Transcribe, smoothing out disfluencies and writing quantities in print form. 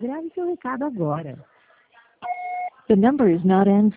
Grave seu recado agora. The number is not answering.